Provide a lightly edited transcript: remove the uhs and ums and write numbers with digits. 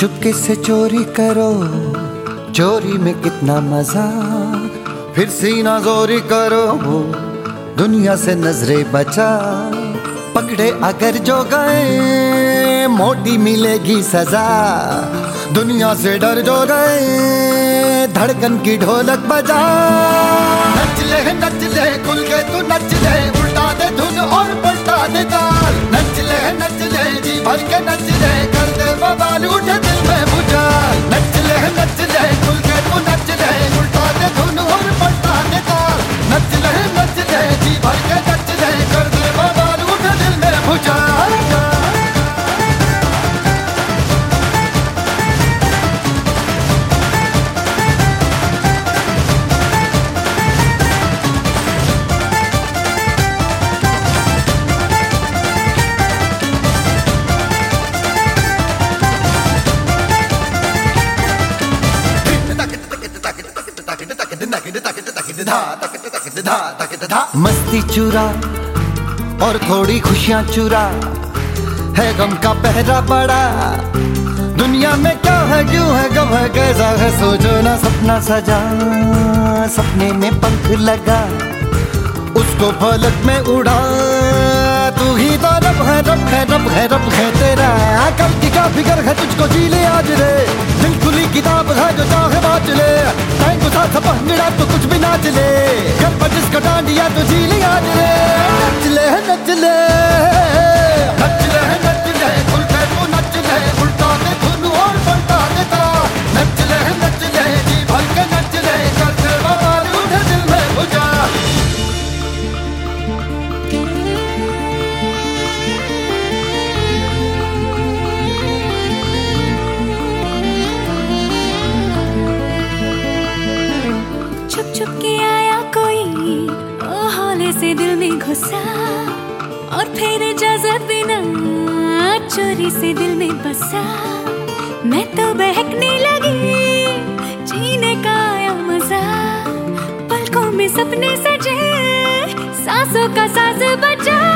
चुपके से चोरी करो, चोरी में कितना मजा, फिर सीना जोरी करो, दुनिया से नजरें बचा। पकड़े अगर जो गए, मोटी मिलेगी सजा, दुनिया से डर जो गए, धड़कन की ढोलक बजा। नच ले खुल के तू नच ले, उल्टा दे धुन और पलटा दे ताल। नच ले जी भर के नच ले, कर दे बवाल उठे दिल में भुचाल। नच ले खुल के तू नच ले, उल्टा दे धुन और पलटा दे ताल। नच ले जी भर के नच ले, कर दे बवाल उठे दिल में भुचाल। मस्ती चुरा और थोड़ी खुशियां चुरा, है गम का पहरा बड़ा। दुनिया में क्या है, क्यों है, गम है, कैसा है, सोचो ना। सपना सजा, सपने में पंख लगा, उसको पलक में उड़ा। तू ही तो रब है, रब है, रब है, रब है तेरा। कल की क्या फिक्र है तुझको, जी ले आज रे। दिल खुली किताब है जो चाहे बाँच ले, टाइम को साथ पहनड़ा तो कुछ भी नाच ले। घर पर जिसका डांडिया तो जी ले आज रे। नच ले नच ले नच ले खुल के तू नच ले, उल्टा दे धुन और पलटा दे ताल। नच ले जी भर के नच ले, कर दे बवाल उठे दिल में भुचाल। छुप के आया कोई, ओ हौले से दिल में घुसा, और फिर इजाजत बिना चोरी से दिल में बसा। मैं तो बहकने लगी, जीने का आया मजा। पलकों में सपने सजे, सांसों का साज बजा।